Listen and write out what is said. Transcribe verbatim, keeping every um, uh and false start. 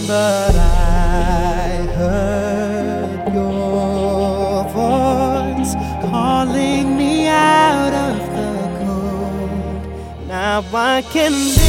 but I heard your voice calling me out of the cold. Now I can live